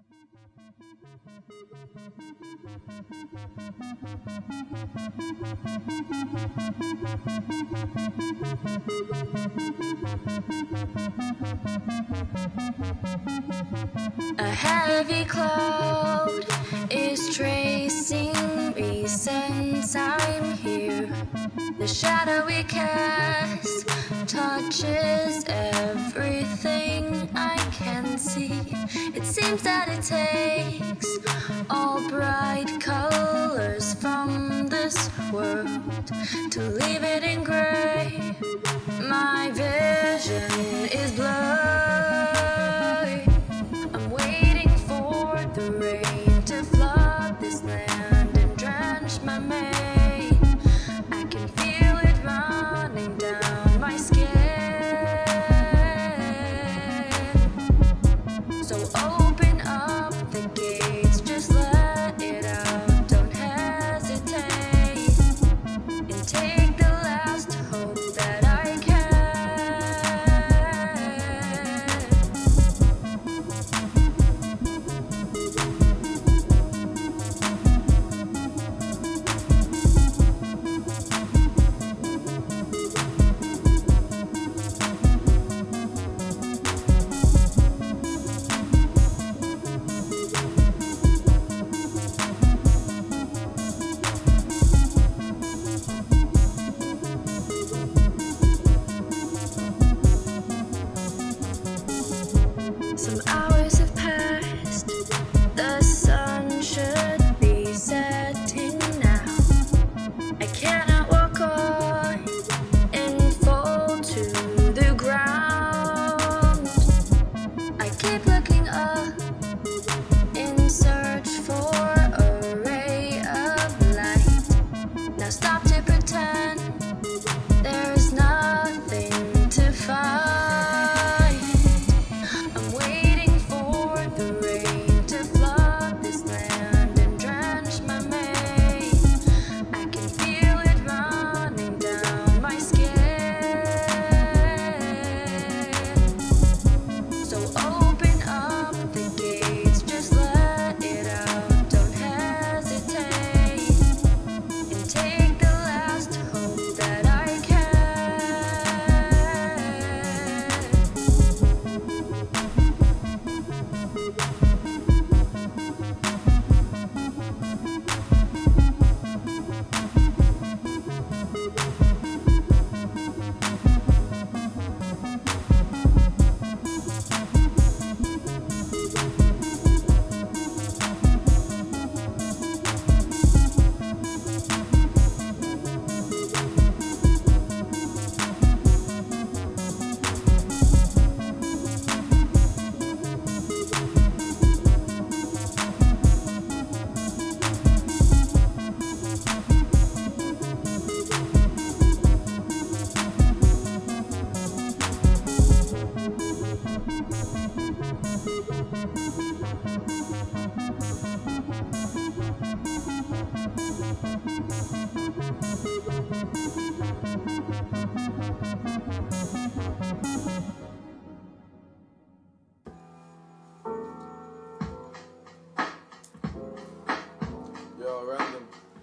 A heavy cloud is tracing me since I'm here. The shadow we cast touches everything I can see. It seems that it takes all bright colors from this world to leave it in gray. My vision is blurry. I'm waiting for the rain to flood this land and drench my mane. I can feel it running down my skin. So open up the gates, just let it out, don't hesitate, and take the last hope that I can. Some hours have passed, the sun should be setting now. I cannot walk on and fall to the ground. I keep looking up in search for a ray of light. Now stop to pretend there's nothing to find. I'm waiting for the rain to flood this land and drench my mane. I can feel it running down my skin. So open up the gates, just let it out, don't hesitate, and take the last hope that I can. Yo, random.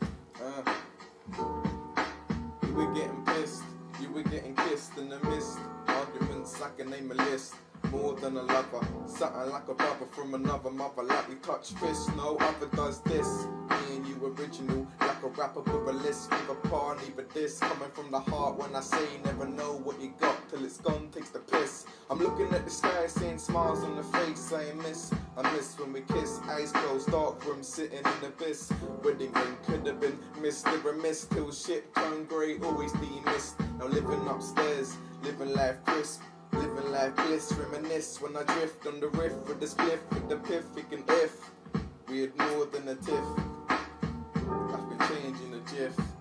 You were getting pissed, you were getting kissed in the mist. Arguments, I can name a list. More than a lover, something like a brother from another mother. Like we touch fists, no other does this. Me and you original, like a rapper with a list. Neither par, neither this. Coming from the heart when I say never know what you got till it's gone, takes the piss. I'm looking at the sky, seeing smiles on the face, saying I miss when we kiss. Eyes closed, dark room, sitting in the abyss. Wedding ring could have been missed, never missed. Till shit turned grey, always demissed. Now living upstairs, living life crisp. Living life bliss, reminisce when I drift on the riff with the spliff, with the piff, thinking if we had more than a tiff, life could change in a jiff.